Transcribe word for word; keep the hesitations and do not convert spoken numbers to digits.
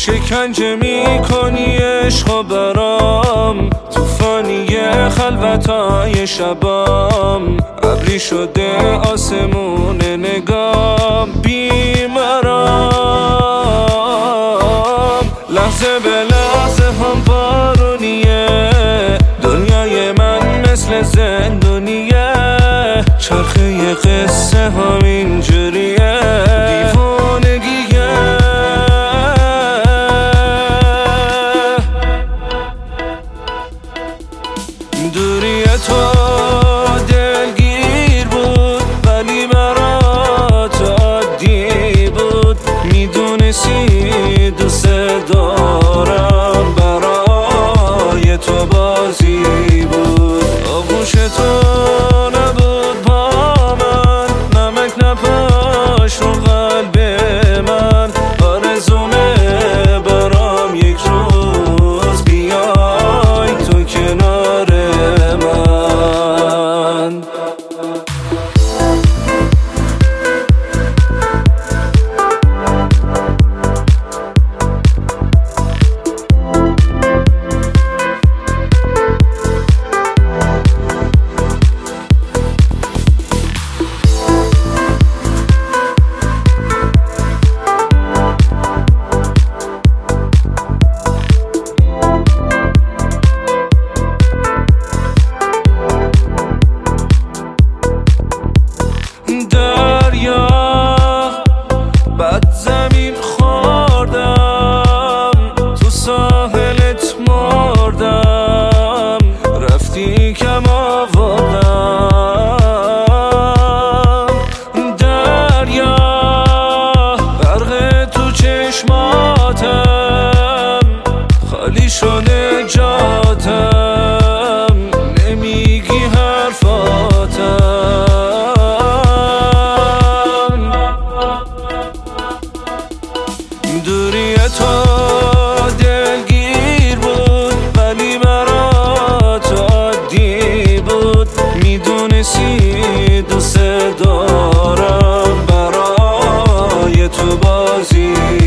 شکنجه میکنی عشقو برام، توفانی خلوتای شبام، ابری شده آسمون نگام بیمرام. لحظه به لحظه هم بارونیه، دنیای من مثل زندونیه، چرخه قصه هم اینجوریه، دیوانگیه. دوری تو دلگیر بود ولی برات عادی بود، میدونستی دوست دارم برای تو بازی بود. آغوش تو نبود با من، نمک نپاش رو قلب من، آرزومه برام یک روز بیای تو کنار من. دریا بد زمین خوردم، تو ساحلت مردم، رفتی کم آوردم. دریا غرق تو چشماتم، خالی شده جاتم، نمیگی حرفاتم. دوری تو دلگیر بود ولی برات عادی بود، میدونستی دوست دارم برای تو بازی